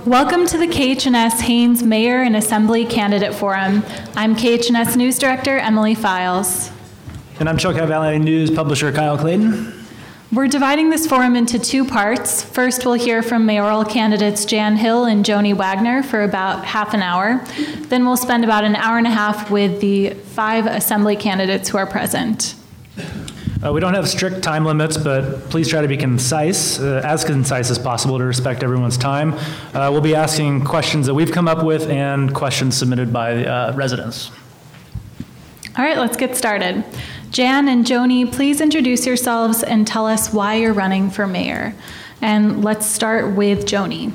Welcome to the KH&S Haines Mayor and Assembly Candidate Forum. I'm KH&S News Director Emily Files. And I'm Chilkat Valley News publisher Kyle Clayton. We're dividing this forum into two parts. First, we'll hear from mayoral candidates Jan Hill and Joni Wagner for about half an hour. Then we'll spend about an hour and a half with the 5 assembly candidates who are present. We don't have strict time limits, but please try to be concise as possible to respect everyone's time. We'll be asking questions that we've come up with and questions submitted by residents. All right, let's get started. Jan and Joni, please introduce yourselves and tell us why you're running for mayor. And let's start with Joni.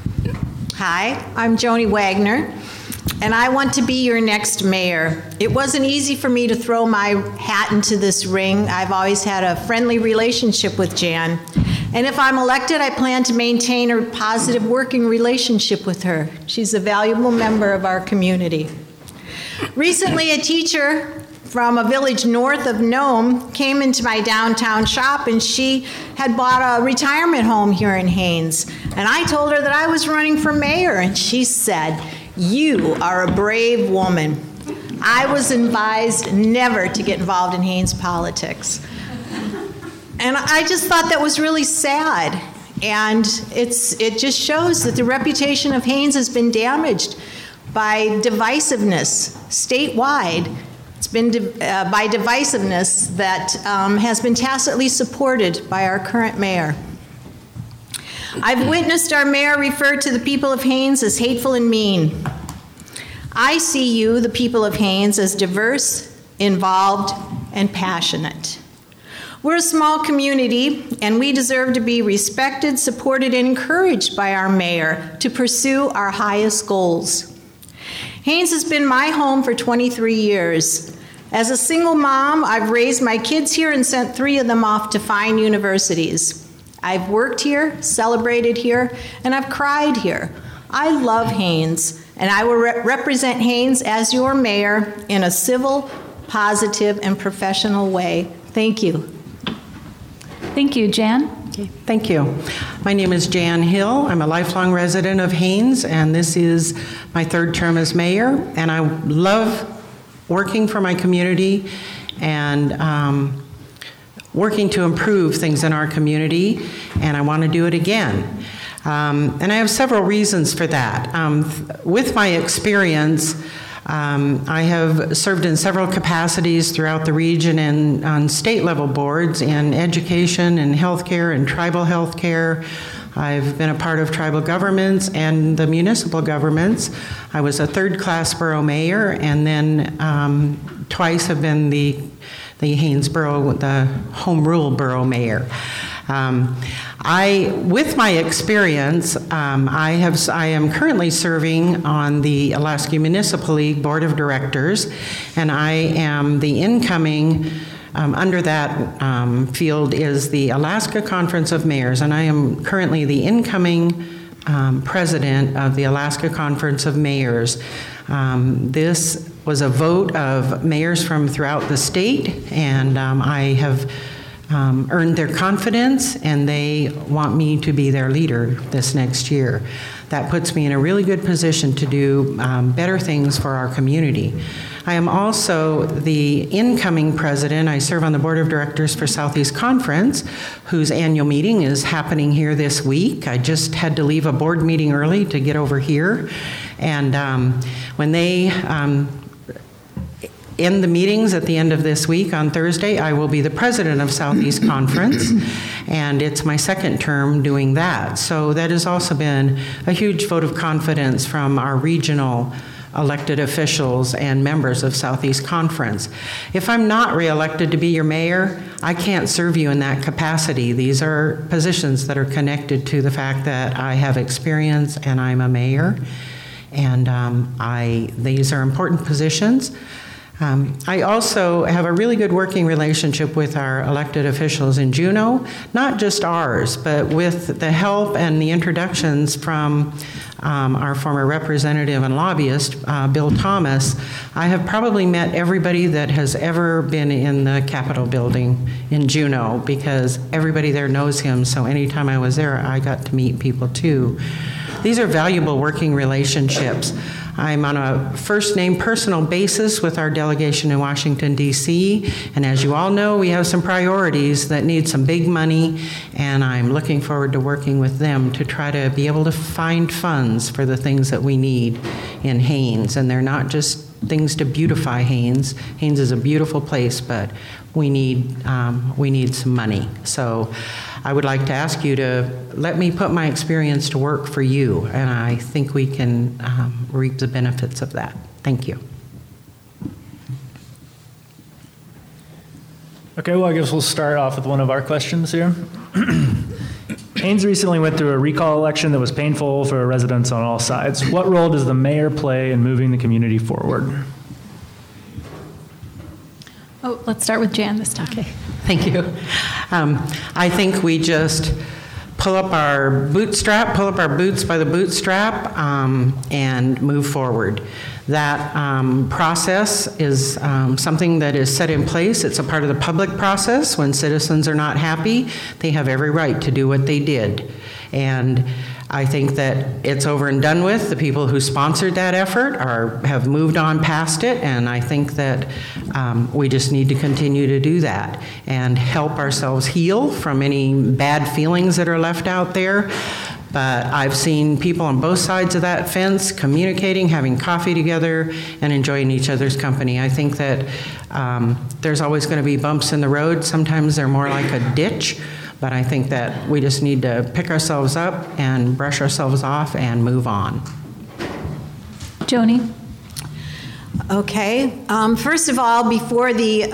Hi, I'm Joni Wagner, and I want to be your next mayor. It wasn't easy for me to throw my hat into this ring. I've always had a friendly relationship with Jan. And if I'm elected, I plan to maintain a positive working relationship with her. She's a valuable member of our community. Recently, a teacher from a village north of Nome came into my downtown shop, and she had bought a retirement home here in Haines. And I told her that I was running for mayor, and she said, "You are a brave woman." I was advised never to get involved in Haines politics. And I just thought that was really sad. And it just shows that the reputation of Haines has been damaged by divisiveness statewide. It's been by divisiveness that has been tacitly supported by our current mayor. I've witnessed our mayor refer to the people of Haines as hateful and mean. I see you, the people of Haines, as diverse, involved, and passionate. We're a small community, and we deserve to be respected, supported, and encouraged by our mayor to pursue our highest goals. Haines has been my home for 23 years. As a single mom, I've raised my kids here and sent 3 of them off to fine universities. I've worked here, celebrated here, and I've cried here. I love Haines, and I will represent Haines as your mayor in a civil, positive, and professional way. Thank you. Thank you, Jan. Okay, thank you. My name is Jan Hill. I'm a lifelong resident of Haines, and this is my 3rd term as mayor, and I love working for my community and working to improve things in our community, and I want to do it again. And I have several reasons for that. With my experience, I have served in several capacities throughout the region and on state level boards in education and healthcare and tribal healthcare. I've been a part of tribal governments and the municipal governments. I was a 3rd-class borough mayor, and then twice have been the Haines Borough, the home rule borough mayor. With my experience, I am currently serving on the Alaska Municipal League Board of Directors, and I am the incoming, under that field is the Alaska Conference of Mayors, and I am currently the incoming president of the Alaska Conference of Mayors. This was a vote of mayors from throughout the state, and I have earned their confidence, and they want me to be their leader this next year. That puts me in a really good position to do better things for our community. I am also the incoming president. I serve on the board of directors for Southeast Conference, whose annual meeting is happening here this week. I just had to leave a board meeting early to get over here. And when they end the meetings at the end of this week on Thursday, I will be the president of Southeast Conference, and it's my 2nd term doing that. So that has also been a huge vote of confidence from our regional elected officials and members of Southeast Conference. If I'm not reelected to be your mayor, I can't serve you in that capacity. These are positions that are connected to the fact that I have experience and I'm a mayor, and these are important positions. I also have a really good working relationship with our elected officials in Juneau, not just ours, but with the help and the introductions from our former representative and lobbyist, Bill Thomas. I have probably met everybody that has ever been in the Capitol building in Juneau, because everybody there knows him, so anytime I was there, I got to meet people too. these are valuable working relationships. I'm on a first-name personal basis with our delegation in Washington, D.C., and as you all know, we have some priorities that need some big money, and I'm looking forward to working with them to try to be able to find funds for the things that we need in Haines. And they're not just things to beautify Haines. Haines is a beautiful place, but we need some money. So I would like to ask you to let me put my experience to work for you, and I think we can reap the benefits of that. Thank you. Okay, well, I guess we'll start off with one of our questions here. Haines recently went through a recall election that was painful for residents on all sides. What role does the mayor play in moving the community forward? Oh, let's start with Jan this time. Okay, thank you. I think we just pull up our boots by the bootstrap, and move forward. That process is something that is set in place. It's a part of the public process. When citizens are not happy, they have every right to do what they did. And I think that it's over and done with. The people who sponsored that effort have moved on past it, and I think that we just need to continue to do that and help ourselves heal from any bad feelings that are left out there. But I've seen people on both sides of that fence communicating, having coffee together, and enjoying each other's company. I think that there's always going to be bumps in the road. Sometimes they're more like a ditch. But I think that we just need to pick ourselves up and brush ourselves off and move on. Joni? Okay. First of all, before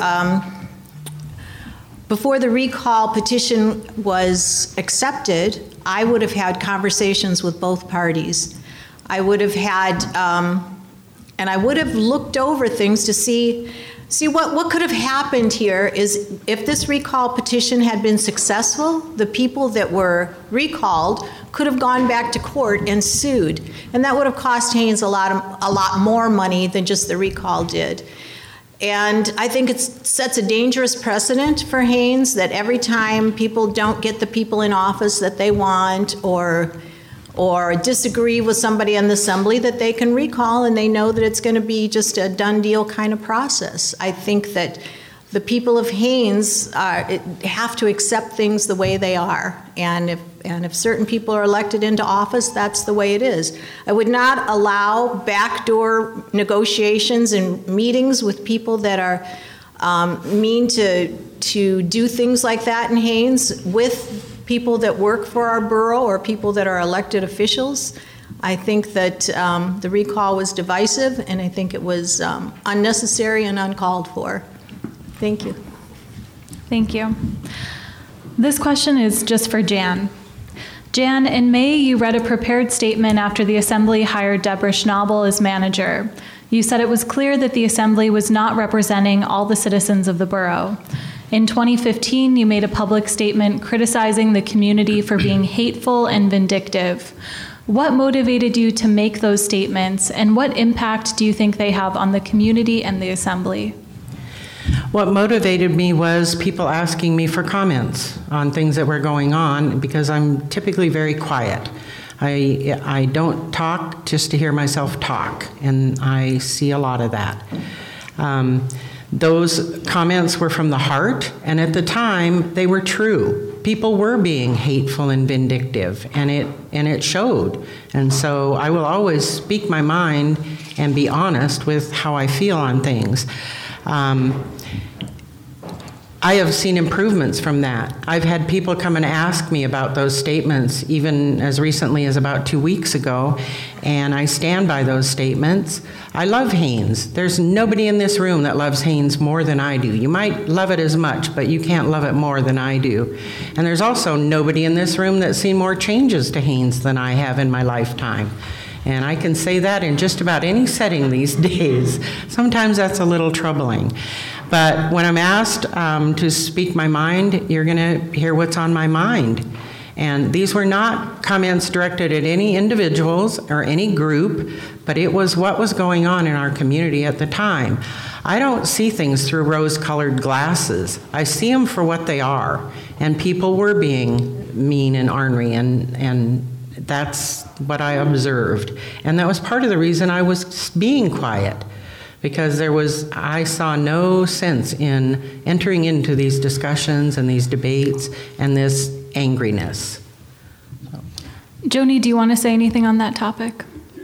the recall petition was accepted, I would have had conversations with both parties. I would have had, and I would have looked over things to see what could have happened here is if this recall petition had been successful, the people that were recalled could have gone back to court and sued. And that would have cost Haines a lot more money than just the recall did. And I think it sets a dangerous precedent for Haines that every time people don't get the people in office that they want or disagree with somebody in the assembly, that they can recall and they know that it's going to be just a done deal kind of process. I think that the people of Haines have to accept things the way they are. And if certain people are elected into office, that's the way it is. I would not allow backdoor negotiations and meetings with people that are mean to do things like that in Haines with people that work for our borough or people that are elected officials. I think that the recall was divisive, and I think it was unnecessary and uncalled for. Thank you. Thank you. This question is just for Jan. Jan, in May, you read a prepared statement after the Assembly hired Deborah Schnabel as manager. You said it was clear that the Assembly was not representing all the citizens of the borough. In 2015, you made a public statement criticizing the community for being hateful and vindictive. What motivated you to make those statements, and what impact do you think they have on the community and the Assembly? What motivated me was people asking me for comments on things that were going on, because I'm typically very quiet. I don't talk just to hear myself talk, and I see a lot of that. Those comments were from the heart, and at the time, they were true. People were being hateful and vindictive, and it showed. And so I will always speak my mind and be honest with how I feel on things. I have seen improvements from that. I've had people come and ask me about those statements, even as recently as about 2 weeks ago, and I stand by those statements. I love Haines. There's nobody in this room that loves Haines more than I do. You might love it as much, but you can't love it more than I do. And there's also nobody in this room that's seen more changes to Haines than I have in my lifetime. And I can say that in just about any setting these days. Sometimes that's a little troubling. But when I'm asked to speak my mind, you're going to hear what's on my mind. And these were not comments directed at any individuals or any group, but it was what was going on in our community at the time. I don't see things through rose-colored glasses. I see them for what they are. And people were being mean and ornery and that's what I observed. And that was part of the reason I was being quiet, because I saw no sense in entering into these discussions and these debates and this angriness. Joni, do you want to say anything on that topic?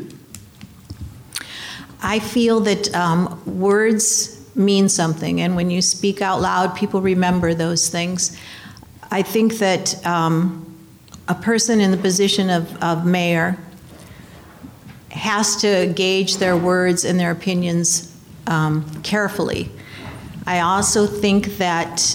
I feel that words mean something, and when you speak out loud, people remember those things. I think that a person in the position of mayor has to gauge their words and their opinions carefully. I also think that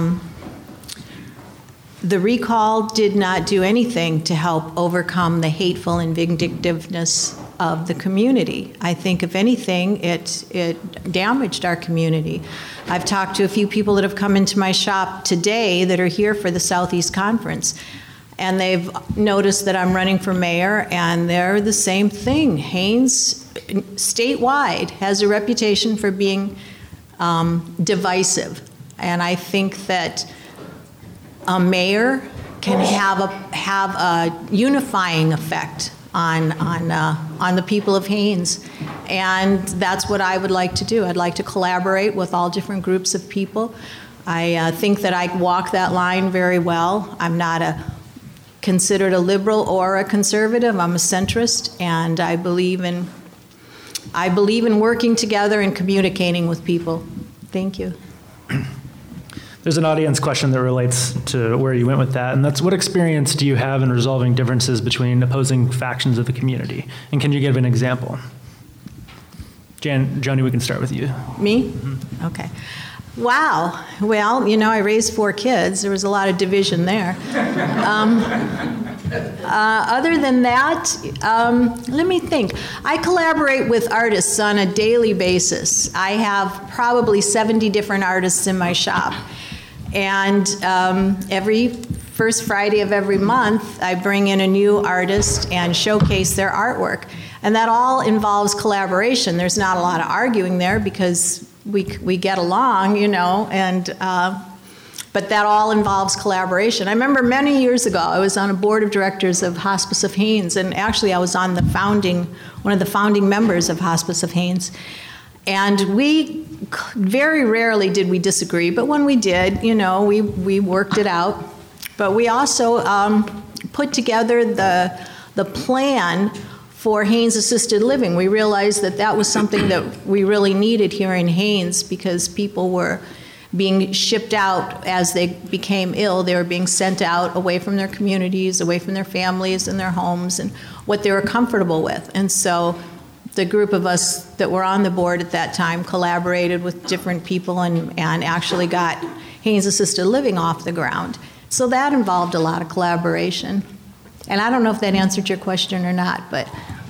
the recall did not do anything to help overcome the hateful and vindictiveness of the community. I think, if anything, it damaged our community. I've talked to a few people that have come into my shop today that are here for the Southeast Conference, and they've noticed that I'm running for mayor, and they're the same thing. Haines, statewide, has a reputation for being divisive, and I think that a mayor can have a unifying effect on the people of Haines, and that's what I would like to do. I'd like to collaborate with all different groups of people. I think that I walk that line very well. I'm not considered a liberal or a conservative. I'm a centrist, and I believe in working together and communicating with people. Thank you. There's an audience question that relates to where you went with that, and that's, what experience do you have in resolving differences between opposing factions of the community? And can you give an example? Joni, we can start with you. Me? Mm-hmm. Okay. Wow. Well, I raised 4 kids. There was a lot of division there. Other than that, let me think. I collaborate with artists on a daily basis. I have probably 70 different artists in my shop. And every first Friday of every month, I bring in a new artist and showcase their artwork. And that all involves collaboration. There's not a lot of arguing there because we get along, but that all involves collaboration. I remember many years ago, I was on a board of directors of Hospice of Haines, and actually I was on one of the founding members of Hospice of Haines. And we very rarely did we disagree, but when we did, we worked it out. But we also put together the plan for Haines Assisted Living. We realized that was something that we really needed here in Haines, because people were being shipped out as they became ill. They were being sent out away from their communities, away from their families and their homes and what they were comfortable with. And so the group of us that were on the board at that time collaborated with different people and actually got Haines Assisted Living off the ground. So that involved a lot of collaboration. And I don't know if that answered your question or not, but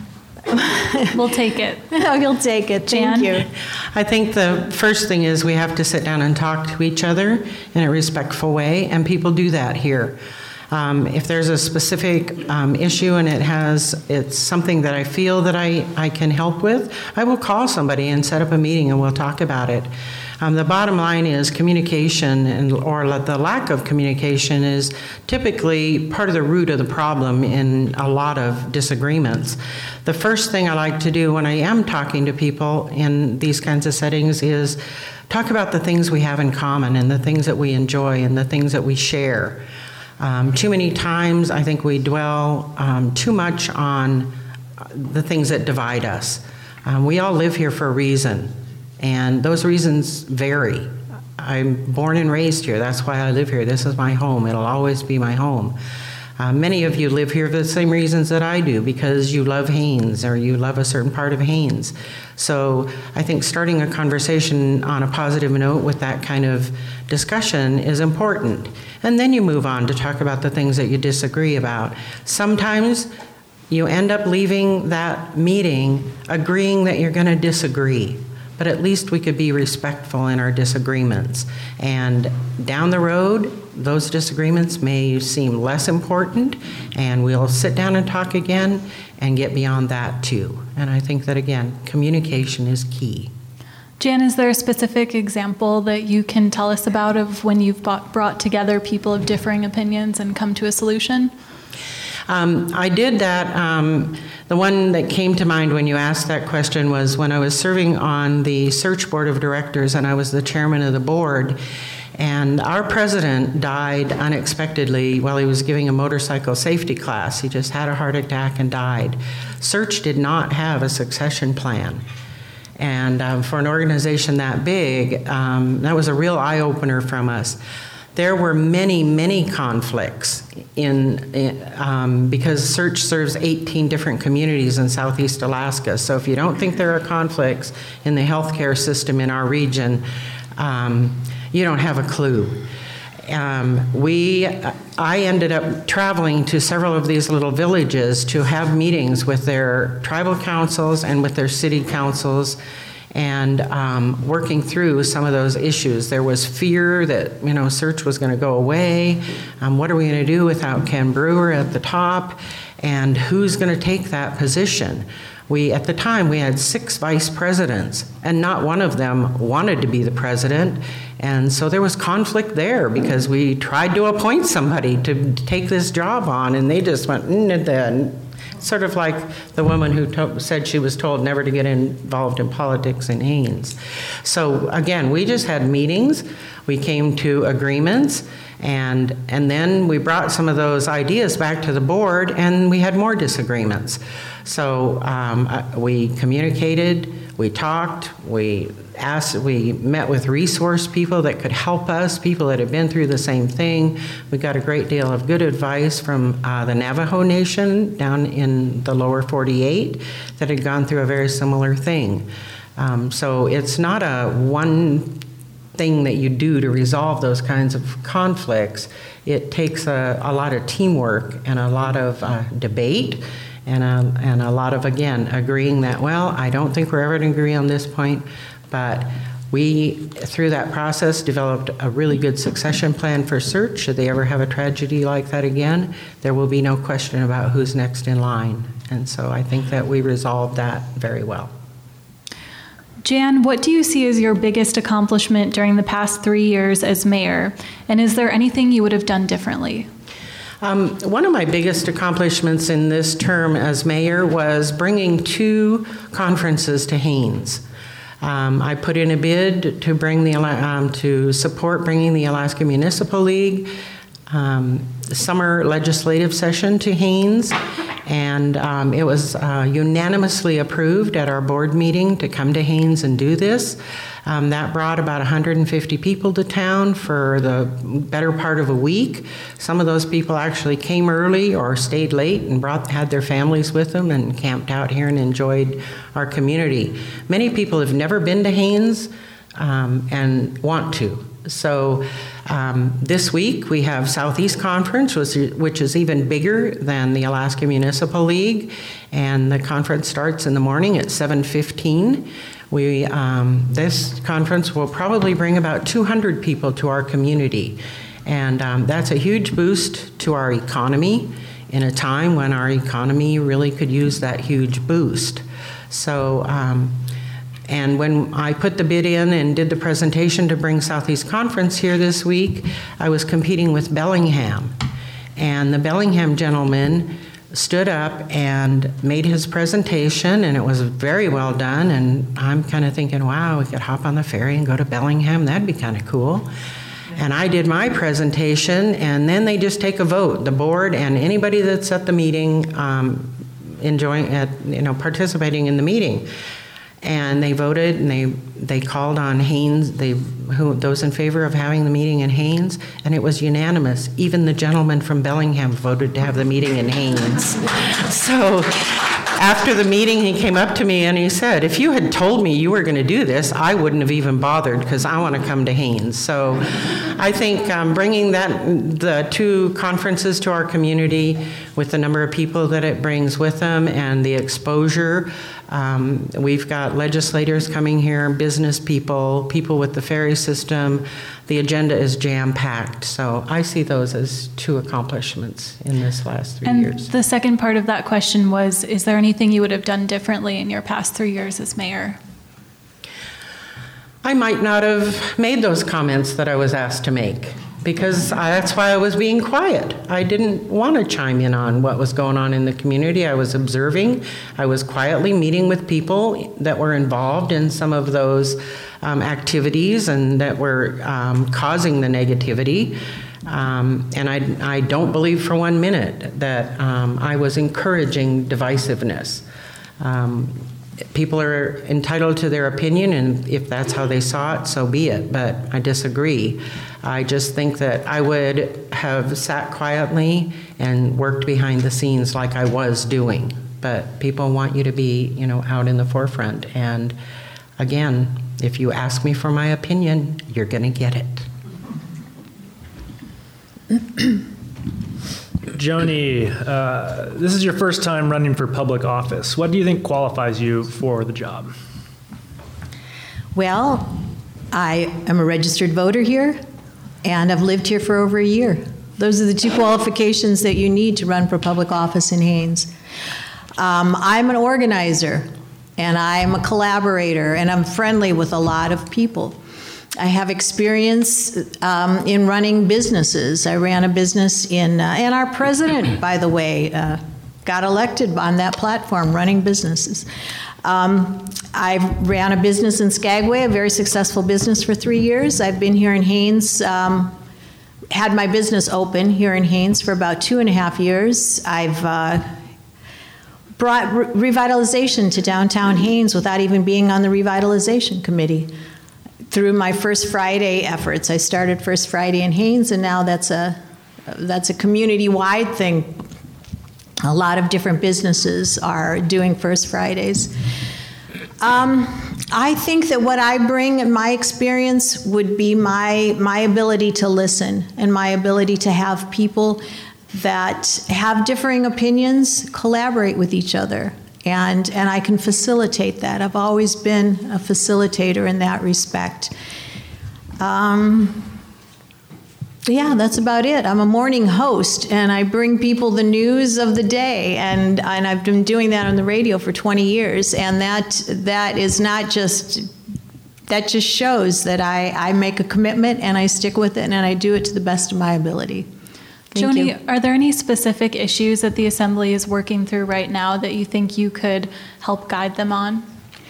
we'll take it. You'll take it. Thank you. I think the first thing is we have to sit down and talk to each other in a respectful way, and people do that here. If there's a specific issue and it's something that I feel that I can help with, I will call somebody and set up a meeting and we'll talk about it. The bottom line is communication, or the lack of communication is typically part of the root of the problem in a lot of disagreements. The first thing I like to do when I am talking to people in these kinds of settings is talk about the things we have in common and the things that we enjoy and the things that we share. Too many times I think we dwell too much on the things that divide us. We all live here for a reason. And those reasons vary. I'm born and raised here. That's why I live here. This is my home. It'll always be my home. Many of you live here for the same reasons that I do, because you love Haines or you love a certain part of Haines. So I think starting a conversation on a positive note with that kind of discussion is important. And then you move on to talk about the things that you disagree about. Sometimes you end up leaving that meeting agreeing that you're going to disagree. But at least we could be respectful in our disagreements. And down the road, those disagreements may seem less important, and we'll sit down and talk again and get beyond that too. And I think that, again, communication is key. Jan, is there a specific example that you can tell us about of when you've brought together people of differing opinions and come to a solution? I did that. The one that came to mind when you asked that question was when I was serving on the search board of directors, and I was the chairman of the board. And our president died unexpectedly while he was giving a motorcycle safety class. He just had a heart attack and died. Search did not have a succession plan. And for an organization that big, that was a real eye-opener from us. There were many, many conflicts because Search serves 18 different communities in Southeast Alaska. So if you don't think there are conflicts in the healthcare system in our region, you don't have a clue. I ended up traveling to several of these little villages to have meetings with their tribal councils and with their city councils, and working through some of those issues. There was fear that, Search was going to go away. What are we going to do without Ken Brewer at the top? And who's going to take that position? At the time, we had 6 vice presidents, and not one of them wanted to be the president. And so there was conflict there because we tried to appoint somebody to take this job on, and they just went, sort of like the woman who said she was told never to get involved in politics in Haines. So again, we just had meetings, we came to agreements, and then we brought some of those ideas back to the board, and we had more disagreements. So we communicated, we talked, we met with resource people that could help us, people that had been through the same thing. We got a great deal of good advice from the Navajo Nation down in the lower 48 that had gone through a very similar thing. So it's not a one thing that you do to resolve those kinds of conflicts. It takes a lot of teamwork and a lot of debate and a lot of, again, agreeing that, well, I don't think we're ever going to agree on this point, but we, through that process, developed a really good succession plan for Search. Should they ever have a tragedy like that again, there will be no question about who's next in line. And so I think that we resolved that very well. Jan, what do you see as your biggest accomplishment during the past 3 years as mayor? And is there anything you would have done differently? One of my biggest accomplishments in this term as mayor was bringing 2 conferences to Haines. I put in a bid to bring to support bringing the Alaska Municipal League summer legislative session to Haines, and it was unanimously approved at our board meeting to come to Haines and do this. That brought about 150 people to town for the better part of a week. Some of those people actually came early or stayed late and had their families with them and camped out here and enjoyed our community. Many people have never been to Haines and want to. So this week we have Southeast Conference, which is even bigger than the Alaska Municipal League, and the conference starts in the morning at 7:15. This conference will probably bring about 200 people to our community, and that's a huge boost to our economy in a time when our economy really could use that huge boost. So, and when I put the bid in and did the presentation to bring Southeast Conference here this week, I was competing with Bellingham, and the Bellingham gentleman stood up and made his presentation, and it was very well done. And I'm kind of thinking, wow, we could hop on the ferry and go to Bellingham. That'd be kind of cool. And I did my presentation, and then they just take a vote, the board and anybody that's at the meeting, participating in the meeting. And they voted, and they called on Haines, those in favor of having the meeting in Haines, and it was unanimous. Even the gentleman from Bellingham voted to have the meeting in Haines. So after the meeting, he came up to me and he said, if you had told me you were going to do this, I wouldn't have even bothered because I want to come to Haines. So I think bringing the 2 conferences to our community with the number of people that it brings with them and the exposure. We've got legislators coming here, business people, people with the ferry system. The agenda is jam-packed. So I see those as 2 accomplishments in this last 3 years. And the second part of that question was, is there anything you would have done differently in your past 3 years as mayor? I might not have made those comments that I was asked to make. because that's why I was being quiet. I didn't want to chime in on what was going on in the community. I was observing. I was quietly meeting with people that were involved in some of those activities and that were causing the negativity. And I don't believe for 1 minute that I was encouraging divisiveness. People are entitled to their opinion, and if that's how they saw it, so be it, but I disagree. I just think that I would have sat quietly and worked behind the scenes like I was doing, but people want you to be, out in the forefront, and again, if you ask me for my opinion, you're going to get it. Joni, this is your first time running for public office. What do you think qualifies you for the job? Well, I am a registered voter here, and I've lived here for over a year. Those are the two qualifications that you need to run for public office in Haines. I'm an organizer, and I'm a collaborator, and I'm friendly with a lot of people. I have experience in running businesses. I ran a business and our president, by the way, got elected on that platform, running businesses. I ran a business in Skagway, a very successful business for 3 years. I've been here in Haines, had my business open here in Haines for about 2.5 years. I've brought revitalization to downtown Haines without even being on the revitalization committee. Through my First Friday efforts, I started First Friday in Haines, and now that's a community-wide thing. A lot of different businesses are doing First Fridays. I think that what I bring in my experience would be my ability to listen and my ability to have people that have differing opinions collaborate with each other. And I can facilitate that. I've always been a facilitator in that respect. Yeah, that's about it. I'm a morning host, and I bring people the news of the day, and I've been doing that on the radio for 20 years, and that is not just, that just shows that I make a commitment, and I stick with it, and I do it to the best of my ability. Thank Joni, you. are there any specific issues that the Assembly is working through right now that you think you could help guide them on?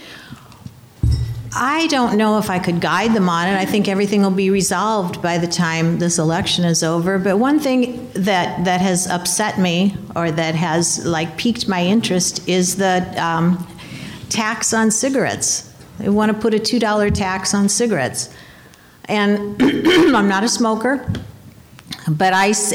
I don't know if I could guide them on it. I think everything will be resolved by the time this election is over. But one thing that has upset me, or that has piqued my interest, is the tax on cigarettes. They want to put a $2 tax on cigarettes. And I'm not a smoker. But there's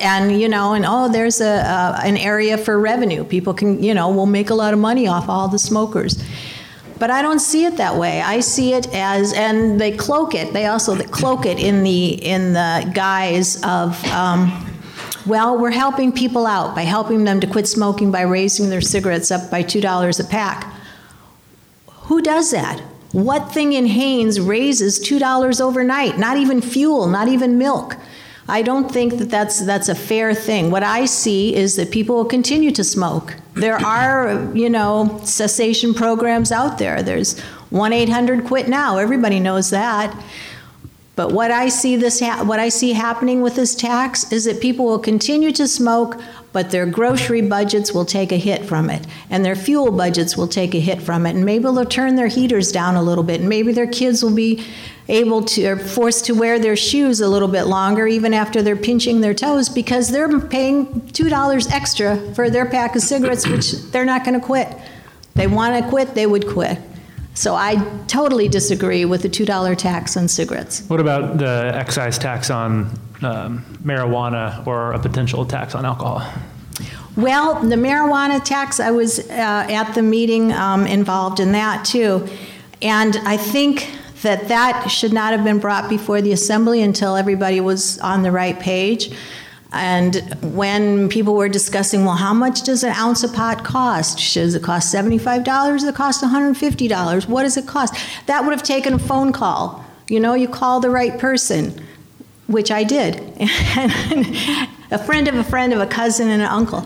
an area for revenue. People can, will make a lot of money off all the smokers. But I don't see it that way. I see it as, and they cloak it. They also cloak it in the guise of, we're helping people out by helping them to quit smoking by raising their cigarettes up by $2 a pack. Who does that? What thing in Haines raises $2 overnight? Not even fuel, not even milk. I don't think that's a fair thing. What I see is that people will continue to smoke. There are, cessation programs out there. There's 1-800-QUIT NOW. Everybody knows that. But what I see happening with this tax is that people will continue to smoke, but their grocery budgets will take a hit from it, and their fuel budgets will take a hit from it, and maybe they'll turn their heaters down a little bit, and maybe their kids will be forced to wear their shoes a little bit longer, even after they're pinching their toes, because they're paying $2 extra for their pack of cigarettes, which they're not going to quit. They want to quit, they would quit. So I totally disagree with the $2 tax on cigarettes. What about the excise tax on marijuana, or a potential tax on alcohol? Well, the marijuana tax, I was at the meeting involved in that too. And I think that should not have been brought before the Assembly until everybody was on the right page. And when people were discussing, well, how much does an ounce of pot cost? Does it cost $75? Does it cost $150? What does it cost? That would have taken a phone call. You call the right person, which I did. A friend of a cousin and an uncle.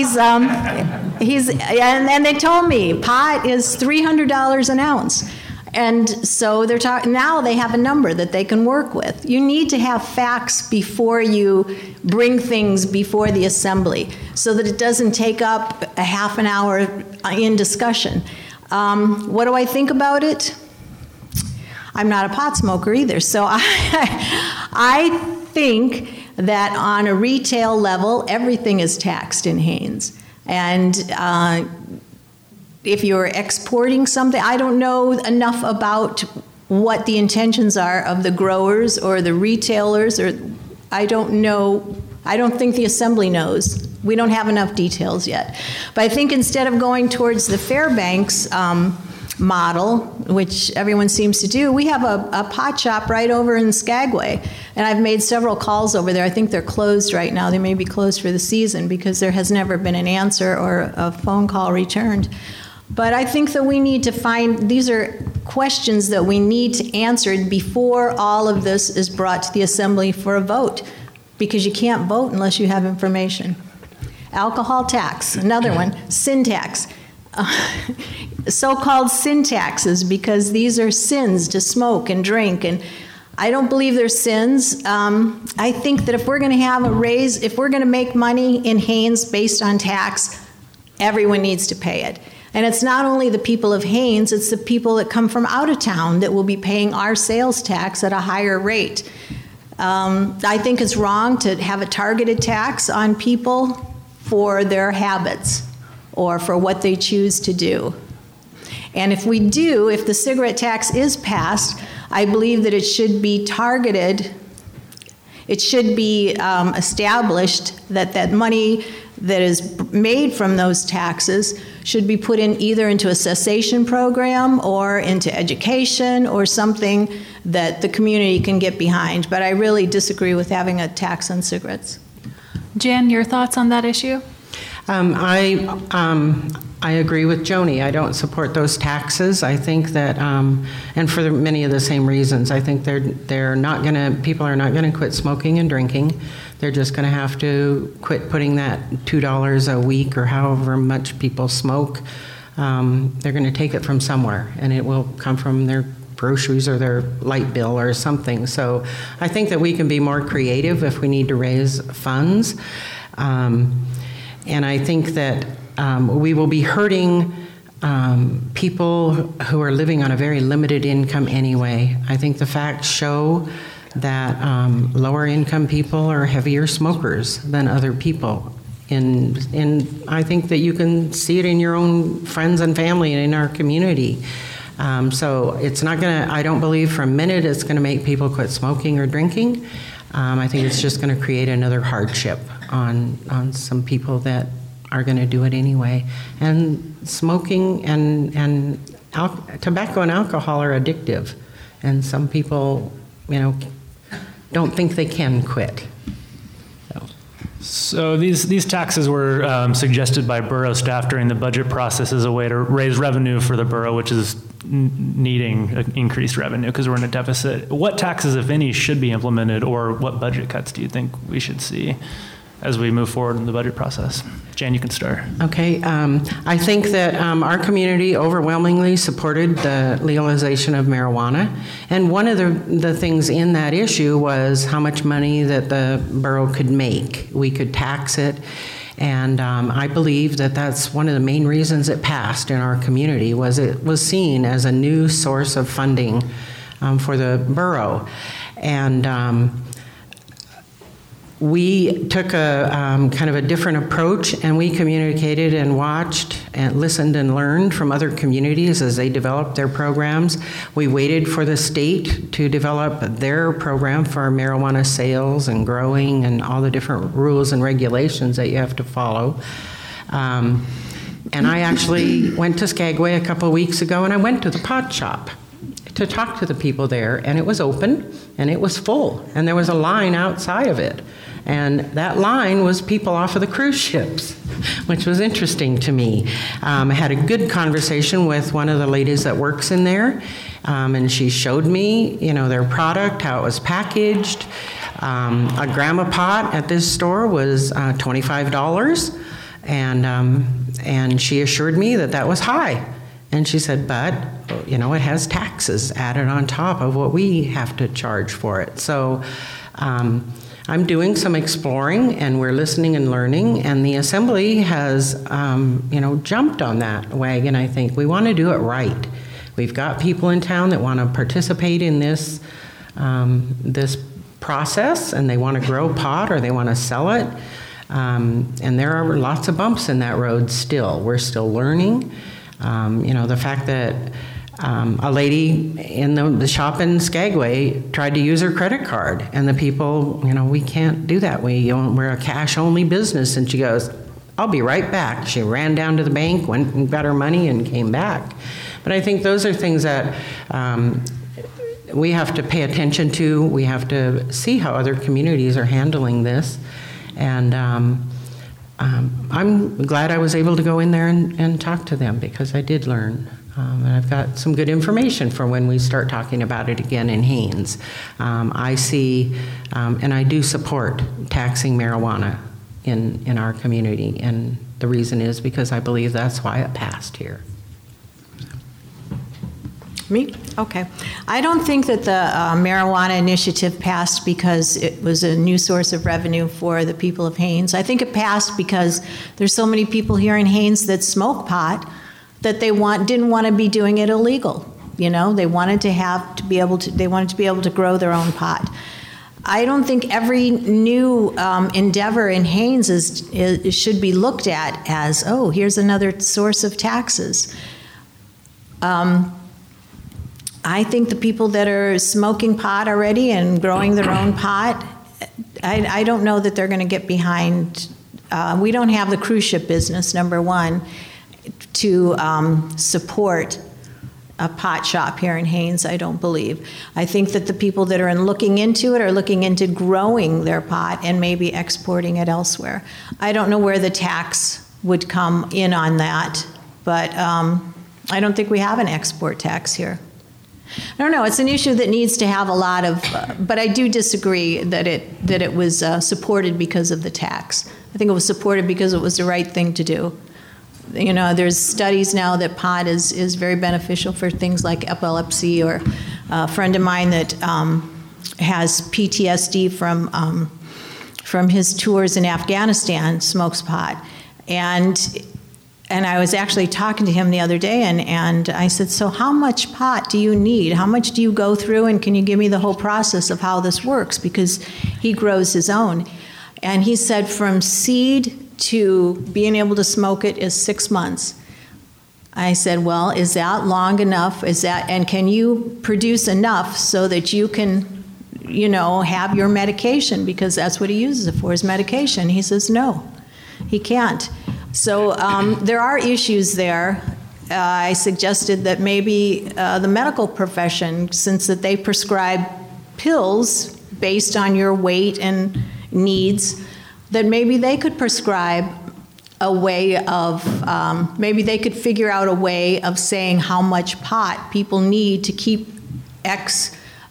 And they told me pot is $300 an ounce. And so they're talking, now they have a number that they can work with. You need to have facts before you bring things before the assembly so that it doesn't take up a half an hour in discussion. What do I think about it? I'm not a pot smoker either, so I think that on a retail level, everything is taxed in Haines. And if you're exporting something, I don't know enough about what the intentions are of the growers or the retailers, or I don't know. I don't think the assembly knows. We don't have enough details yet. But I think instead of going towards the Fairbanks model, which everyone seems to do, we have a pot shop right over in Skagway. And I've made several calls over there. I think they're closed right now. They may be closed for the season because there has never been an answer or a phone call returned. But I think that we need to find, these are questions that we need to answer before all of this is brought to the assembly for a vote, because you can't vote unless you have information. Alcohol tax, another one, sin tax. So-called sin taxes, because these are sins to smoke and drink, and I don't believe they're sins. I think that if we're going to have a raise, if we're going to make money in Haines based on tax, everyone needs to pay it. And it's not only the people of Haines, it's the people that come from out of town that will be paying our sales tax at a higher rate. I think it's wrong to have a targeted tax on people for their habits or for what they choose to do. And if the cigarette tax is passed, I believe that it should be targeted. It should be established that money that is made from those taxes should be put in either into a cessation program or into education or something that the community can get behind. But I really disagree with having a tax on cigarettes. Jan, your thoughts on that issue? I agree with Joni. I don't support those taxes. I think that, and for many of the same reasons, I think people are not going to quit smoking and drinking. They're just going to have to quit putting that $2 a week or however much people smoke. They're going to take it from somewhere, and it will come from their groceries or their light bill or something. So I think that we can be more creative if we need to raise funds. And I think that we will be hurting people who are living on a very limited income anyway. I think the facts show that lower income people are heavier smokers than other people. And I think that you can see it in your own friends and family and in our community. So it's not going to, I don't believe for a minute it's going to make people quit smoking or drinking. I think it's just going to create another hardship on some people that are going to do it anyway. And smoking and tobacco and alcohol are addictive. And some people, don't think they can quit. So these taxes were suggested by borough staff during the budget process as a way to raise revenue for the borough, which is needing increased revenue because we're in a deficit. What taxes, if any, should be implemented, or what budget cuts do you think we should see as we move forward in the budget process? Jan, you can start. Okay. I think that our community overwhelmingly supported the legalization of marijuana. And one of the things in that issue was how much money that the borough could make. We could tax it. And I believe that that's one of the main reasons it passed in our community, was it was seen as a new source of funding for the borough. And we took a kind of a different approach, and we communicated and watched and listened and learned from other communities as they developed their programs. We waited for the state to develop their program for marijuana sales and growing and all the different rules and regulations that you have to follow. And I actually went to Skagway a couple of weeks ago, and I went to the pot shop to talk to the people there, and it was open and it was full, and there was a line outside of it. And that line was people off of the cruise ships, which was interesting to me. I had a good conversation with one of the ladies that works in there, and she showed me, their product, how it was packaged. A grandma pot at this store was $25, and she assured me that was high. And she said, but, you know, it has taxes added on top of what we have to charge for it. So I'm doing some exploring, and we're listening and learning, and the Assembly has, you know, jumped on that wagon, I think. We want to do it right. We've got people in town that want to participate in this, this process, and they want to grow pot or they want to sell it. And there are lots of bumps in that road still. We're still learning. You know, the fact that a lady in the shop in Skagway tried to use her credit card, and the people, you know, we can't do that. We're a cash-only business. And she goes, I'll be right back. She ran down to the bank, went and got her money, and came back. But I think those are things that we have to pay attention to. We have to see how other communities are handling this. And I'm glad I was able to go in there and talk to them, because I did learn. And I've got some good information for when we start talking about it again in Haines. I see, and I do support taxing marijuana in our community. And the reason is because I believe that's why it passed here. Me? Okay. I don't think that the marijuana initiative passed because it was a new source of revenue for the people of Haines. I think it passed because there's so many people here in Haines that smoke pot that they didn't want to be doing it illegal. You know, they wanted to be able to grow their own pot. I don't think every new endeavor in Haines should be looked at as, oh, here's another source of taxes. I think the people that are smoking pot already and growing their own pot, I don't know that they're going to get behind. We don't have the cruise ship business, number one, to support a pot shop here in Haines, I don't believe. I think that the people that are looking into it are looking into growing their pot and maybe exporting it elsewhere. I don't know where the tax would come in on that, but I don't think we have an export tax here. I don't know. It's an issue that needs to have a lot of, but I do disagree that it was supported because of the tax. I think it was supported because it was the right thing to do. You know, there's studies now that pot is very beneficial for things like epilepsy, or a friend of mine that has PTSD from his tours in Afghanistan smokes pot. And I was actually talking to him the other day, and I said, so how much pot do you need? How much do you go through, and can you give me the whole process of how this works? Because he grows his own. And he said from seed to being able to smoke it is 6 months. I said, well, is that long enough? And can you produce enough so that you can, you know, have your medication? Because that's what he uses it for, is medication. He says, no, he can't. So there are issues there. I suggested that maybe the medical profession, since that they prescribe pills based on your weight and needs, that maybe they could prescribe a way of, maybe they could figure out a way of saying how much pot people need to keep X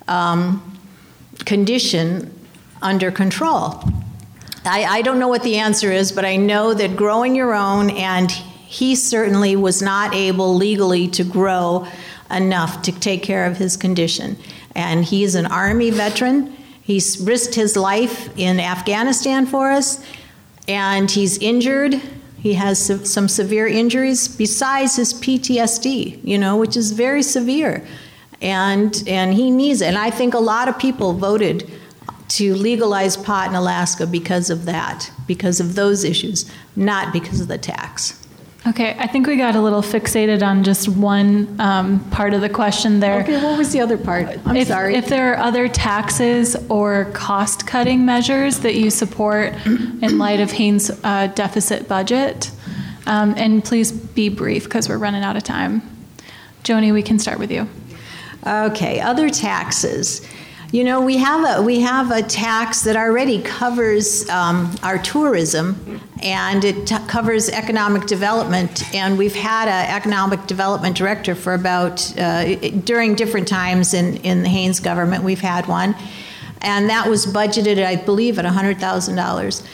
condition under control. I don't know what the answer is, but I know that growing your own, and he certainly was not able legally to grow enough to take care of his condition. And he's an Army veteran. He's risked his life in Afghanistan for us, and he's injured. He has some severe injuries besides his PTSD, you know, which is very severe. And he needs it. And I think a lot of people voted to legalize pot in Alaska because of that, because of those issues, not because of the tax. Okay, I think we got a little fixated on just one part of the question there. Okay, what was the other part? I'm sorry. If there are other taxes or cost-cutting measures that you support in light of Haines' deficit budget, and please be brief because we're running out of time. Joni, we can start with you. Okay, other taxes. You know, we have a tax that already covers our tourism, and it covers economic development. And we've had an economic development director for about, during different times in the Haines government, we've had one. And that was budgeted, I believe, at $100,000.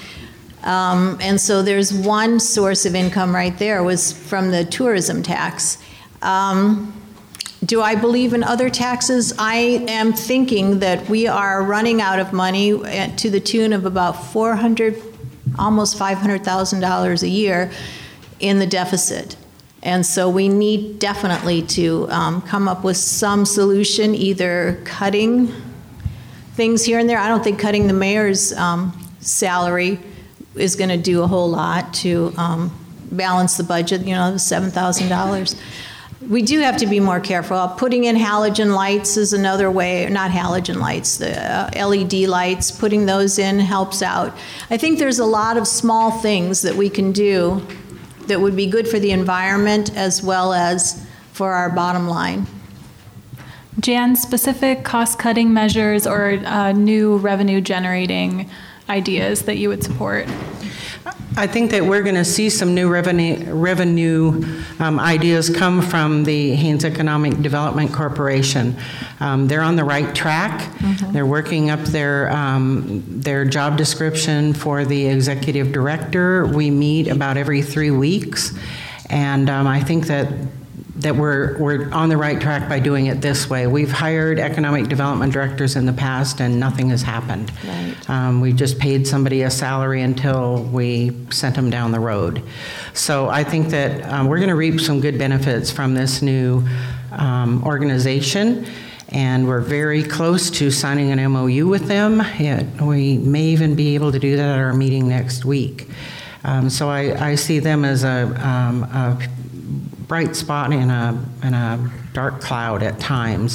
And so there's one source of income right there was from the tourism tax. Do I believe in other taxes? I am thinking that we are running out of money to the tune of about almost $500,000 a year in the deficit. And so we need definitely to come up with some solution, either cutting things here and there. I don't think cutting the mayor's salary is going to do a whole lot to balance the budget, the $7,000. We do have to be more careful. Putting in halogen lights is another way, not halogen lights, the LED lights, putting those in helps out. I think there's a lot of small things that we can do that would be good for the environment as well as for our bottom line. Jan, specific cost-cutting measures or new revenue-generating ideas that you would support? I think that we're going to see some new revenue ideas come from the Haines Economic Development Corporation. They're on the right track. Mm-hmm. They're working up their job description for the executive director. We meet about every 3 weeks, and I think that we're on the right track by doing it this way. We've hired economic development directors in the past, and nothing has happened. Right. We just paid somebody a salary until we sent them down the road. So I think that we're going to reap some good benefits from this new organization, and we're very close to signing an MOU with them. We may even be able to do that at our meeting next week. So I see them as a bright spot in a dark cloud at times.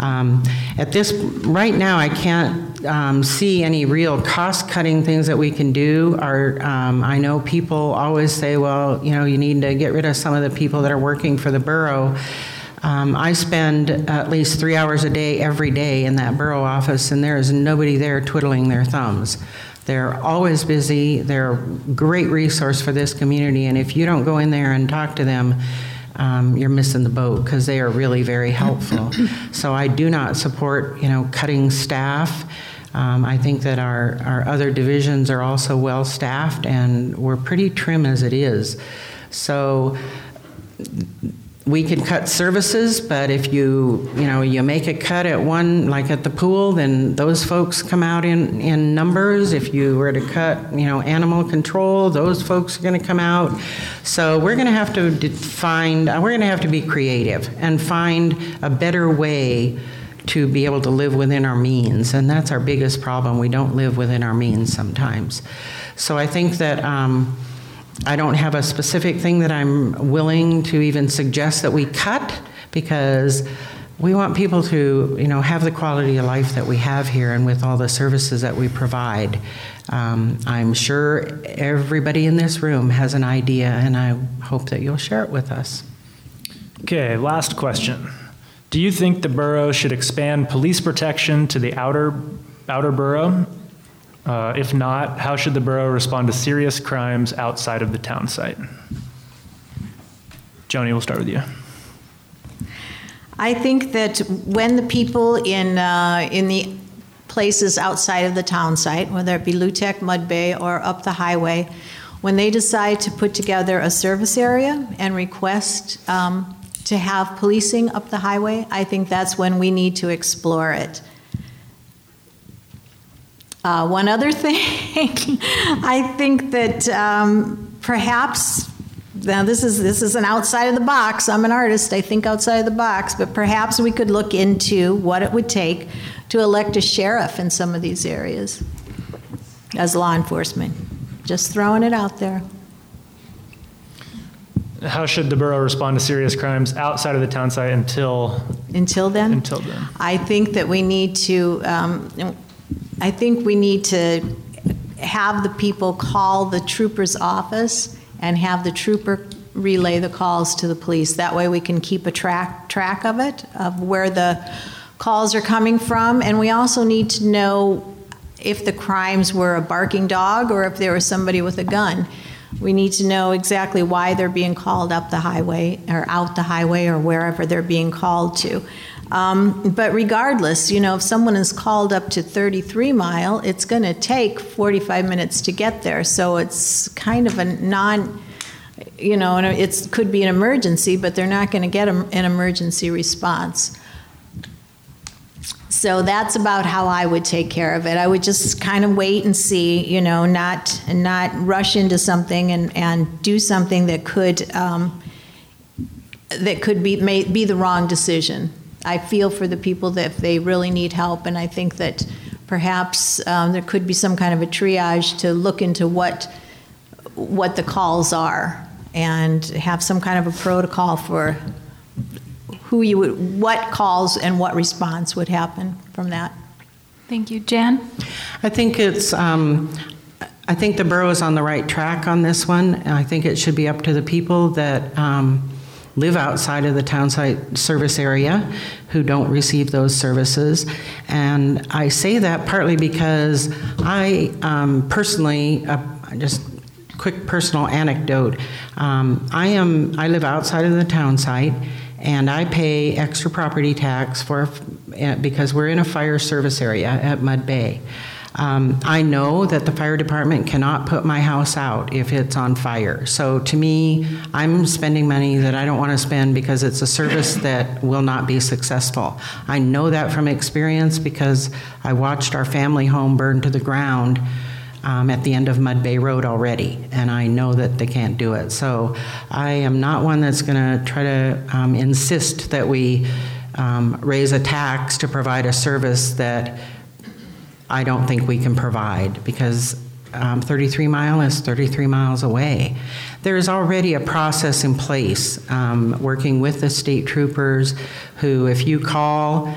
Right now, I can't see any real cost-cutting things that we can do. I know people always say, well, you need to get rid of some of the people that are working for the borough. I spend at least 3 hours a day every day in that borough office, and there is nobody there twiddling their thumbs. They're always busy. They're a great resource for this community, and if you don't go in there and talk to them, you're missing the boat, because they are really very helpful. So I do not support, cutting staff. I think that our other divisions are also well staffed, and we're pretty trim as it is. So we can cut services, but if you make a cut at one, like at the pool, then those folks come out in numbers. If you were to cut, animal control, those folks are going to come out. So we're going to have to we're going to have to be creative and find a better way to be able to live within our means. And that's our biggest problem. We don't live within our means sometimes. So I think that I don't have a specific thing that I'm willing to even suggest that we cut, because we want people to, have the quality of life that we have here and with all the services that we provide. I'm sure everybody in this room has an idea, and I hope that you'll share it with us. Okay, last question. Do you think the borough should expand police protection to the outer borough? If not, how should the borough respond to serious crimes outside of the town site? Joni, we'll start with you. I think that when the people in the places outside of the town site, whether it be Lutek, Mud Bay, or up the highway, when they decide to put together a service area and request to have policing up the highway, I think that's when we need to explore it. One other thing, I think that perhaps, now this is an outside of the box, I'm an artist, I think outside of the box, but perhaps we could look into what it would take to elect a sheriff in some of these areas as law enforcement. Just throwing it out there. How should the borough respond to serious crimes outside of the town site until then? Until then. I think that we need to have the people call the trooper's office and have the trooper relay the calls to the police. That way we can keep a track of it, of where the calls are coming from. And we also need to know if the crimes were a barking dog or if there was somebody with a gun. We need to know exactly why they're being called up the highway or out the highway or wherever they're being called to. But regardless, if someone is called up to 33 Mile, it's going to take 45 minutes to get there. So it's kind of a and it could be an emergency, but they're not going to get an emergency response. So that's about how I would take care of it. I would just kind of wait and see, not rush into something and do something that could be the wrong decision. I feel for the people that if they really need help, and I think that perhaps there could be some kind of a triage to look into what the calls are and have some kind of a protocol for what calls and what response would happen from that. Thank you. Jan? I think I think the borough is on the right track on this one. I think it should be up to the people that live outside of the townsite service area who don't receive those services. And I say that partly because I personally, just quick personal anecdote, I live outside of the townsite, and I pay extra property tax because we're in a fire service area at Mud Bay. I know that the fire department cannot put my house out if it's on fire. So to me, I'm spending money that I don't want to spend because it's a service that will not be successful. I know that from experience because I watched our family home burn to the ground at the end of Mud Bay Road already, and I know that they can't do it. So I am not one that's going to try to insist that we raise a tax to provide a service that I don't think we can provide, because 33 Mile is 33 miles away. There's already a process in place working with the state troopers who, if you call,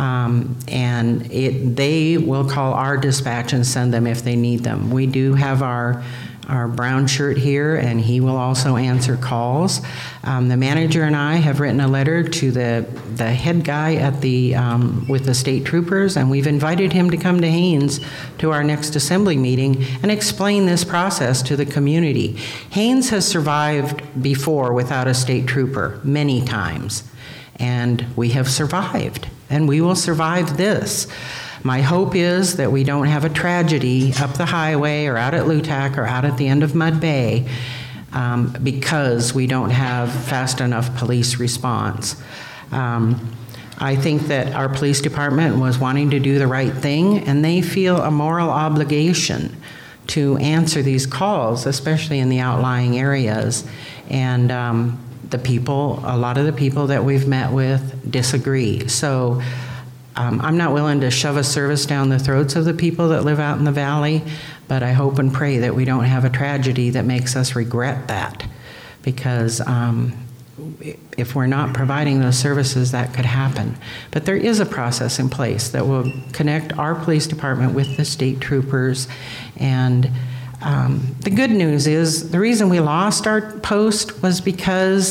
they will call our dispatch and send them if they need them. We do have our brown shirt here, and he will also answer calls. The manager and I have written a letter to the head guy at with the state troopers, and we've invited him to come to Haines to our next assembly meeting and explain this process to the community. Haines has survived before without a state trooper many times, and we have survived, and we will survive this. My hope is that we don't have a tragedy up the highway or out at Lutak or out at the end of Mud Bay because we don't have fast enough police response. I think that our police department was wanting to do the right thing, and they feel a moral obligation to answer these calls, especially in the outlying areas. And a lot of the people that we've met with disagree. So I'm not willing to shove a service down the throats of the people that live out in the valley, but I hope and pray that we don't have a tragedy that makes us regret that, because if we're not providing those services, that could happen. But there is a process in place that will connect our police department with the state troopers. And the good news is the reason we lost our post was because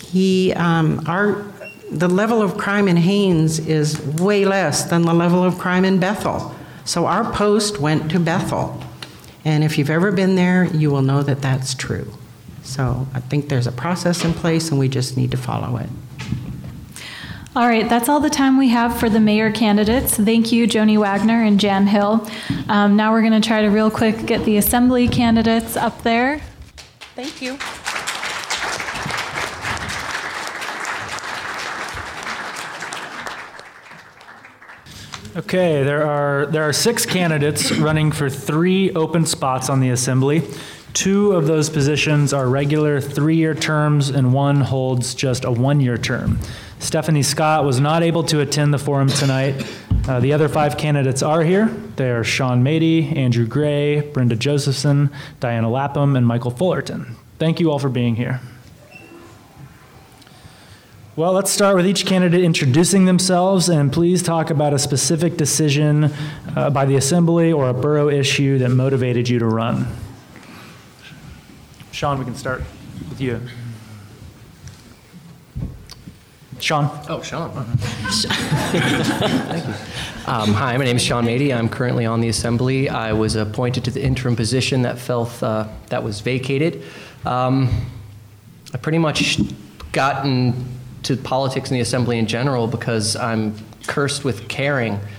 the level of crime in Haines is way less than the level of crime in Bethel. So our post went to Bethel. And if you've ever been there, you will know that that's true. So I think there's a process in place, and we just need to follow it. All right, that's all the time we have for the mayor candidates. Thank you, Joni Wagner and Jan Hill. Now we're going to try to real quick get the assembly candidates up there. Thank you. Okay, there are 6 candidates running for 3 open spots on the assembly. 2 of those positions are regular 3-year terms, and 1 holds just a 1-year term. Stephanie Scott was not able to attend the forum tonight. The other 5 candidates are here. They are Sean Mady, Andrew Gray, Brenda Josephson, Diana Lapham, and Michael Fullerton. Thank you all for being here. Well, let's start with each candidate introducing themselves, and please talk about a specific decision by the assembly or a borough issue that motivated you to run. Sean, we can start with you. Sean. Oh, Sean. Thank you. Hi, my name is Sean Mady. I'm currently on the assembly. I was appointed to the interim position that that was vacated. I pretty much gotten to politics in the assembly in general because I'm cursed with caring.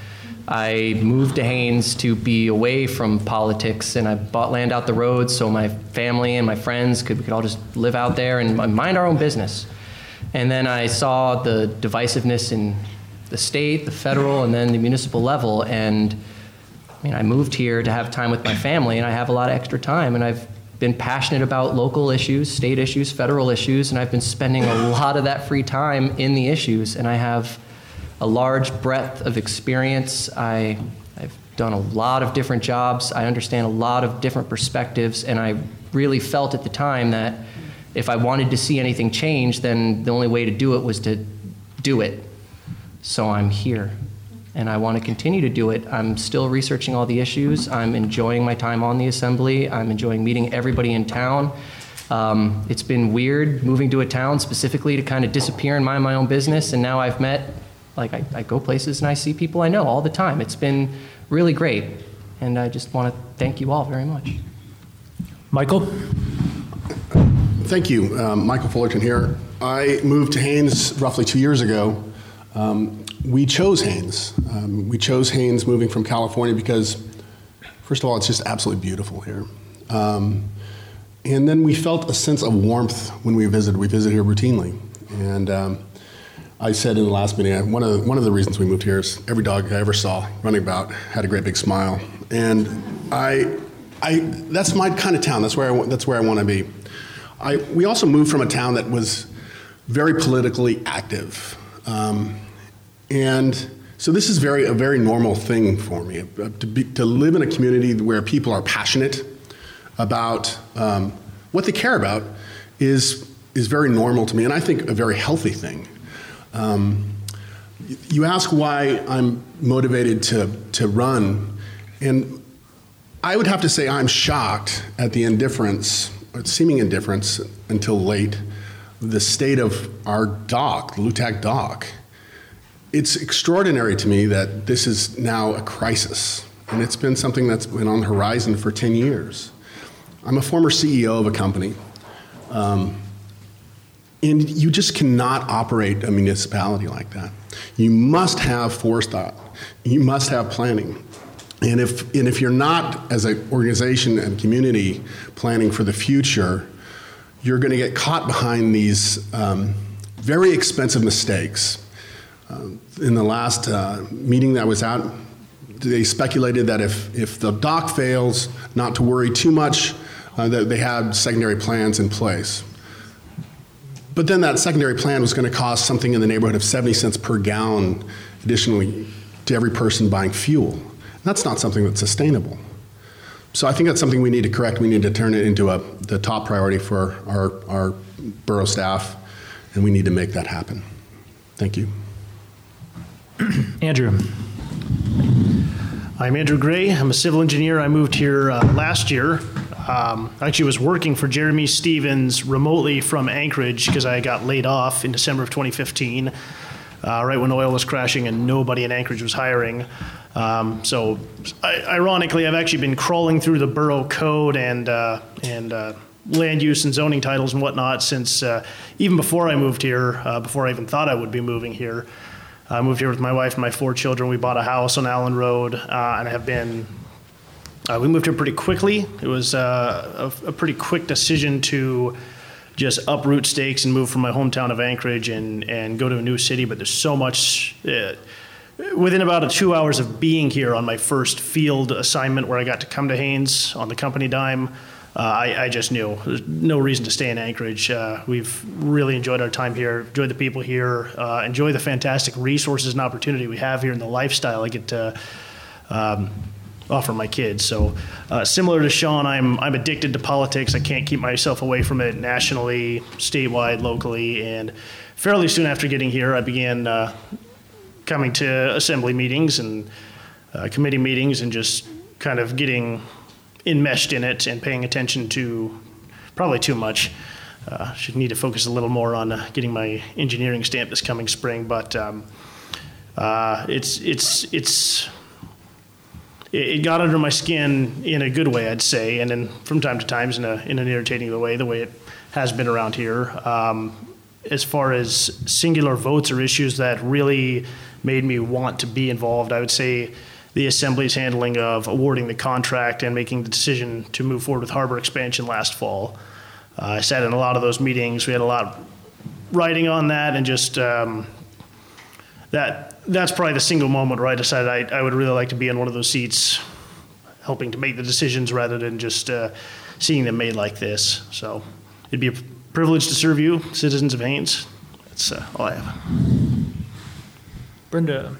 I moved to Haines to be away from politics, and I bought land out the road so my family and my friends we could all just live out there and mind our own business. And then I saw the divisiveness in the state, the federal, and then the municipal level, and I moved here to have time with my family, and I have a lot of extra time, and I've been passionate about local issues, state issues, federal issues, and I've been spending a lot of that free time in the issues, and I have a large breadth of experience. I've done a lot of different jobs. I understand a lot of different perspectives, and I really felt at the time that if I wanted to see anything change, then the only way to do it was to do it. So I'm here, and I want to continue to do it. I'm still researching all the issues. I'm enjoying my time on the Assembly. I'm enjoying meeting everybody in town. It's been weird moving to a town specifically to kind of disappear and mind my own business, and now I've met I go places and I see people I know all the time. It's been really great, and I just want to thank you all very much. Michael? Thank you. Michael Fullerton here. I moved to Haines roughly 2 years ago. We chose Haines. We chose Haines moving from California because, first of all, it's just absolutely beautiful here. And then we felt a sense of warmth when we visited. We visit here routinely. And I said in the last meeting, one of the reasons we moved here is every dog I ever saw running about had a great big smile, and that's my kind of town. That's where I want to be. We also moved from a town that was very politically active, and so this is a very normal thing for me to live in a community where people are passionate about what they care about is very normal to me, and I think a very healthy thing. You ask why I'm motivated to run, and I would have to say I'm shocked at the seeming indifference until late, the state of our dock, the LUTAC dock. It's extraordinary to me that this is now a crisis, and it's been something that's been on the horizon for 10 years. I'm a former CEO of a company. And you just cannot operate a municipality like that. You must have forethought. You must have planning. And if you're not, as an organization and community, planning for the future, you're going to get caught behind these very expensive mistakes. In the last meeting that I was at, they speculated that if the dock fails, not to worry too much, that they had secondary plans in place. But then that secondary plan was going to cost something in the neighborhood of 70 cents per gallon additionally to every person buying fuel. And that's not something that's sustainable. So I think that's something we need to correct. We need to turn it into the top priority for our borough staff, and we need to make that happen. Thank you. Andrew. I'm Andrew Gray. I'm a civil engineer. I moved here last year. I actually was working for Jeremy Stevens remotely from Anchorage because I got laid off in December of 2015, right when oil was crashing and nobody in Anchorage was hiring. Ironically, I've actually been crawling through the borough code and land use and zoning titles and whatnot since even before I moved here, before I even thought I would be moving here. I moved here with my wife and my 4 children. We bought a house on Allen Road and have been. We moved here pretty quickly. It was a pretty quick decision to just uproot stakes and move from my hometown of Anchorage and go to a new city. But there's so much. Within about 2 hours of being here on my first field assignment where I got to come to Haines on the company dime, I just knew there's no reason to stay in Anchorage. We've really enjoyed our time here, enjoyed the people here, enjoy the fantastic resources and opportunity we have here and the lifestyle I get to offer my kids. So similar to Sean, I'm addicted to politics. I can't keep myself away from it nationally, statewide, locally, and fairly soon after getting here, I began coming to assembly meetings and committee meetings and just kind of getting enmeshed in it and paying attention to probably too much. Should need to focus a little more on getting my engineering stamp this coming spring, but it got under my skin in a good way, I'd say, and then from time to time in an irritating way, the way it has been around here. As far as singular votes or issues that really made me want to be involved, I would say the Assembly's handling of awarding the contract and making the decision to move forward with harbor expansion last fall. I sat in a lot of those meetings. We had a lot of writing on that, and just that's probably the single moment where I decided I would really like to be in one of those seats, helping to make the decisions rather than just seeing them made like this. So it'd be a privilege to serve you, citizens of Haines. That's all I have. Brenda.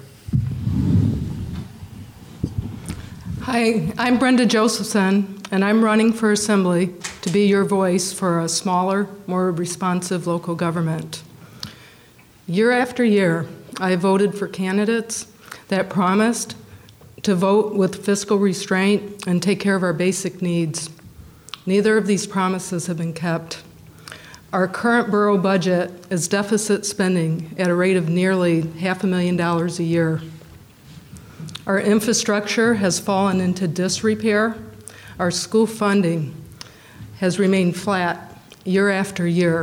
Hi, I'm Brenda Josephson, and I'm running for Assembly to be your voice for a smaller, more responsive local government. Year after year, I voted for candidates that promised to vote with fiscal restraint and take care of our basic needs. Neither of these promises have been kept. Our current borough budget is deficit spending at a rate of nearly $500,000 a year. Our infrastructure has fallen into disrepair. Our school funding has remained flat year after year.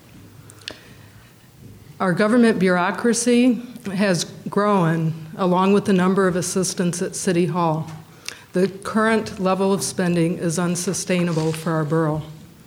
Our government bureaucracy has grown along with the number of assistants at City Hall. The current level of spending is unsustainable for our borough.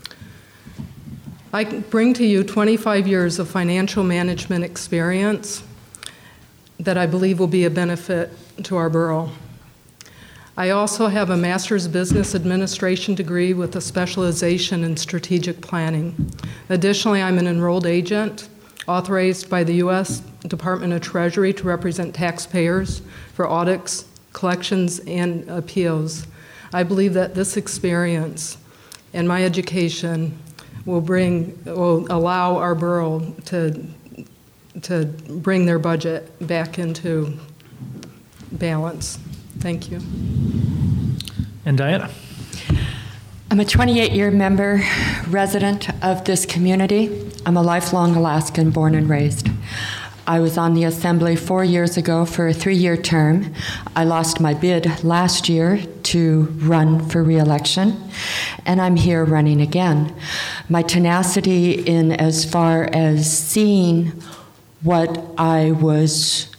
I bring to you 25 years of financial management experience that I believe will be a benefit to our borough. I also have a Master's Business Administration degree with a specialization in strategic planning. Additionally, I'm an enrolled agent authorized by the U.S. Department of Treasury to represent taxpayers for audits, collections, and appeals. I believe that this experience and my education will allow our borough to bring their budget back into balance. Thank you. And Diana. I'm a 28-year member, resident of this community. I'm a lifelong Alaskan, born and raised. I was on the Assembly 4 years ago for a 3-year term. I lost my bid last year to run for re-election, and I'm here running again. My tenacity in as far as seeing what I was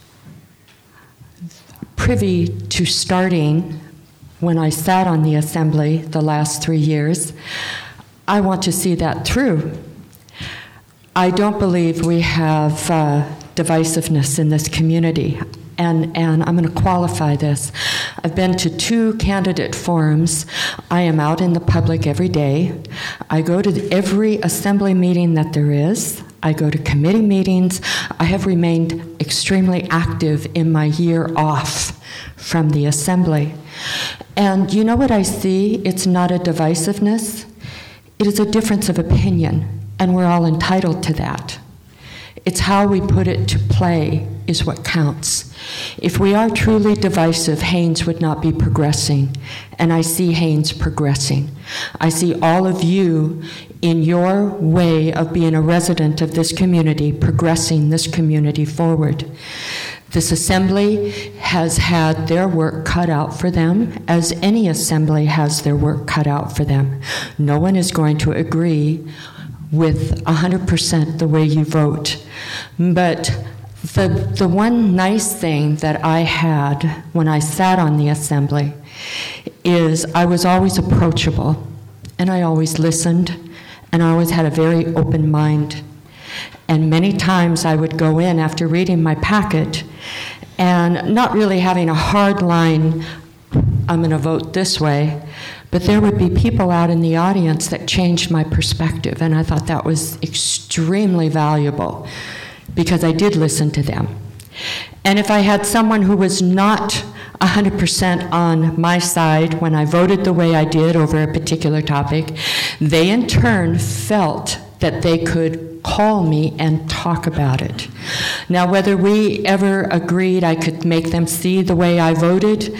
privy to starting when I sat on the Assembly the last 3 years, I want to see that through. I don't believe we have divisiveness in this community, and I'm going to qualify this. I've been to 2 candidate forums. I am out in the public every day. I go to every Assembly meeting that there is. I go to committee meetings. I have remained extremely active in my year off from the Assembly. And you know what I see? It's not a divisiveness. It is a difference of opinion, and we're all entitled to that. It's how we put it to play is what counts. If we are truly divisive, Haines would not be progressing, and I see Haines progressing. I see all of you in your way of being a resident of this community, progressing this community forward. This Assembly has had their work cut out for them, as any Assembly has their work cut out for them. No one is going to agree with 100% the way you vote. But the one nice thing that I had when I sat on the Assembly is I was always approachable, and I always listened, and I always had a very open mind. And many times I would go in after reading my packet and not really having a hard line, I'm going to vote this way, but there would be people out in the audience that changed my perspective, and I thought that was extremely valuable because I did listen to them. And if I had someone who was not 100% on my side when I voted the way I did over a particular topic, they in turn felt that they could call me and talk about it. Now, whether we ever agreed I could make them see the way I voted,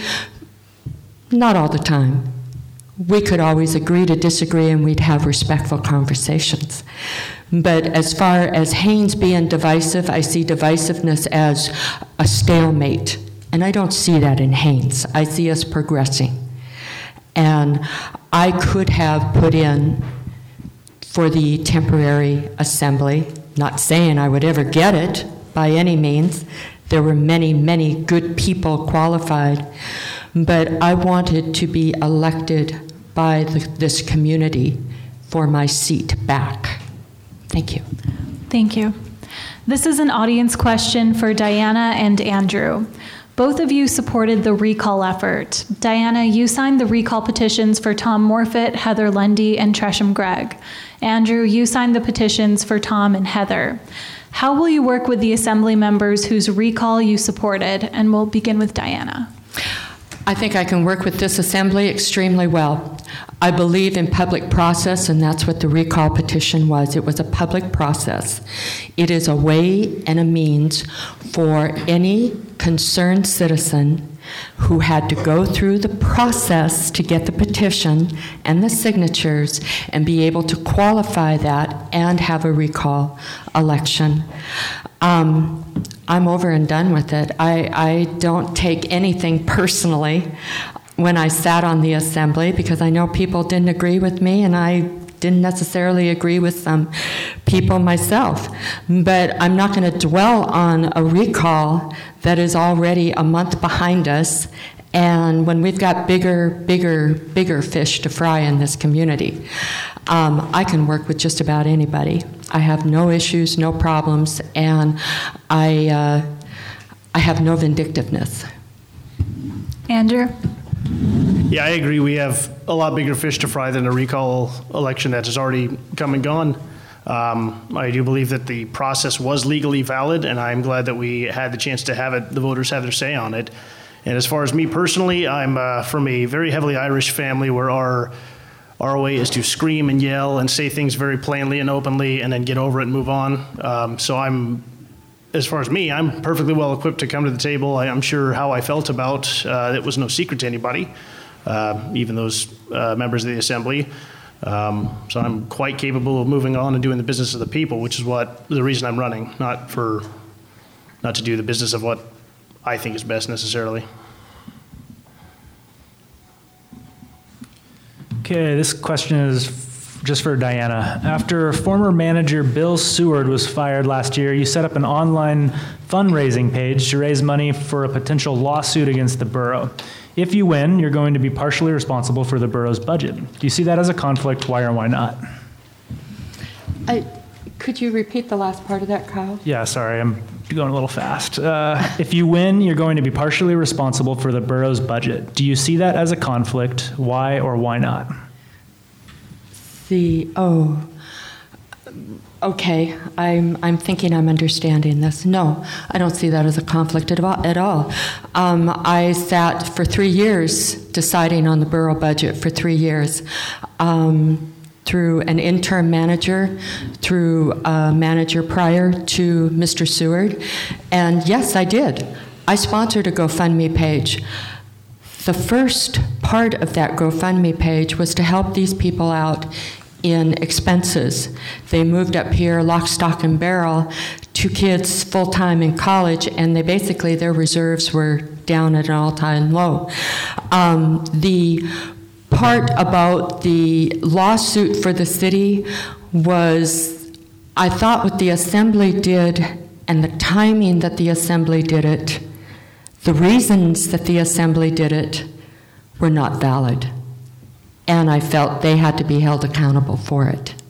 not all the time. We could always agree to disagree, and we'd have respectful conversations. But as far as Haines being divisive, I see divisiveness as a stalemate. And I don't see that in Haines. I see us progressing. And I could have put in for the temporary Assembly, not saying I would ever get it by any means. There were many, many good people qualified, but I wanted to be elected by this community for my seat back. Thank you. Thank you. This is an audience question for Diana and Andrew. Both of you supported the recall effort. Diana, you signed the recall petitions for Tom Morfitt, Heather Lundy, and Tresham Gregg. Andrew, you signed the petitions for Tom and Heather. How will you work with the assembly members whose recall you supported? And we'll begin with Diana. I think I can work with this assembly extremely well. I believe in public process, and that's what the recall petition was. It was a public process. It is a way and a means for any concerned citizen who had to go through the process to get the petition and the signatures and be able to qualify that and have a recall election. I'm over and done with it. I don't take anything personally when I sat on the assembly, because I know people didn't agree with me, and I didn't necessarily agree with some people myself. But I'm not going to dwell on a recall that is already a month behind us, and when we've got bigger fish to fry in this community. I can work with just about anybody. I have no issues, no problems, and I have no vindictiveness. Andrew? Yeah, I agree. We have a lot bigger fish to fry than a recall election that has already come and gone. I do believe that the process was legally valid, and I'm glad that we had the chance to have it, the voters have their say on it. And as far as me personally, I'm from a very heavily Irish family where our way is to scream and yell and say things very plainly and openly and then get over it and move on. So as far as me, I'm perfectly well equipped to come to the table. I'm sure how I felt about it was no secret to anybody, even those members of the assembly. So I'm quite capable of moving on and doing the business of the people, which is the reason I'm running, not to do the business of what I think is best necessarily. Okay, this question is just for Diana. After former manager Bill Seward was fired last year, you set up an online fundraising page to raise money for a potential lawsuit against the borough. If you win, you're going to be partially responsible for the borough's budget. Do you see that as a conflict? Why or why not? Could you repeat the last part of that, Kyle? Yeah, sorry, I'm going a little fast. If you win, you're going to be partially responsible for the borough's budget. Do you see that as a conflict? Why or why not? Okay, I'm thinking I'm understanding this. No, I don't see that as a conflict at all. I sat for 3 years deciding on the borough budget for 3 years. Through an interim manager, through a manager prior to Mr. Seward. And yes, I did. I sponsored a GoFundMe page. The first part of that GoFundMe page was to help these people out in expenses. They moved up here lock, stock, and barrel, 2 kids full-time in college, and their reserves were down at an all-time low. The part about the lawsuit for the city was, I thought what the assembly did and the timing that the assembly did it, the reasons that the assembly did it were not valid. And I felt they had to be held accountable for it.